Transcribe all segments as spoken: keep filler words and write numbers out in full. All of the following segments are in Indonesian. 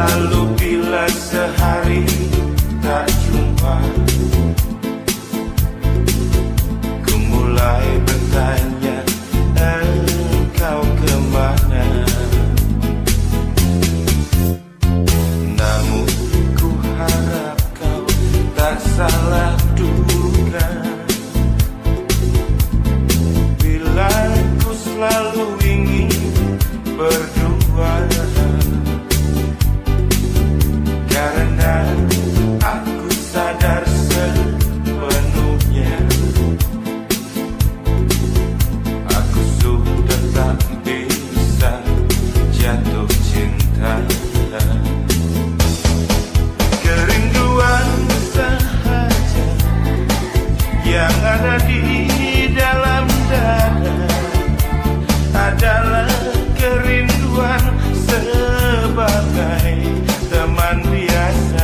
Lalu bila sehari tak jumpa, ku mulai bertanya, engkau kemana? Namun ku harap kau tak salah duga, bila ku selalu ingin berdua. Karena aku sadar sepenuhnya, aku sudah tak bisa jatuh cinta. Kerinduan sahaja yang ada di dalam dada adalah kerinduan sebagai teman biasa.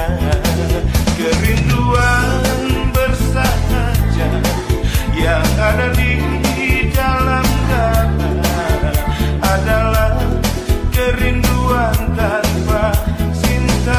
Kerinduan bersahaja yang ada di dalam dada adalah kerinduan tanpa cinta.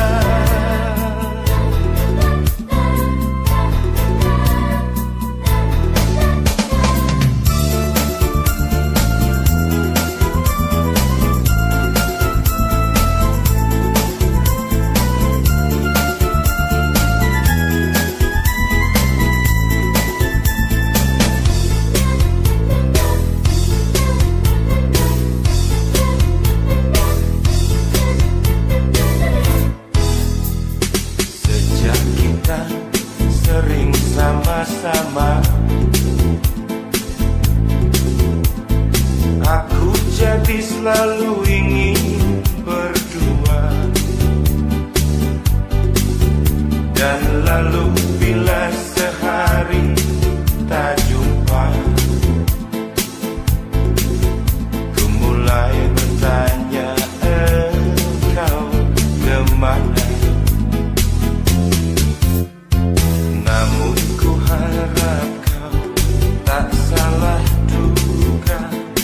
Sering sama-sama, aku jadi selalu ingin berdua. Dan lalu bila sehari tak jumpa, ku mulai bertanya, engkau kemana? Namun ku harap kau tak salah duga,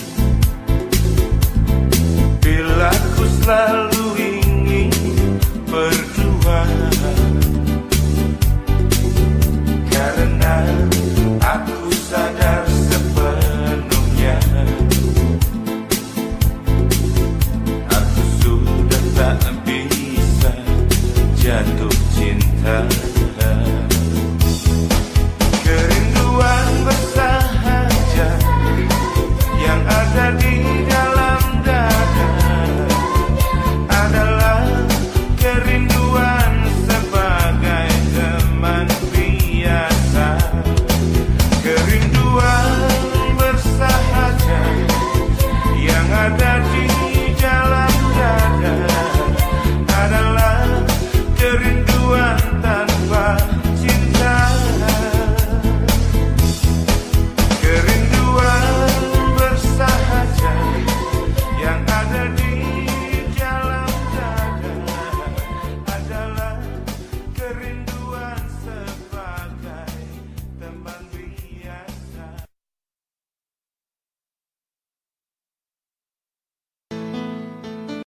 bila ku selalu ingin berdua. Karena aku sadar sepenuhnya, aku sudah tak bisa jatuh cinta.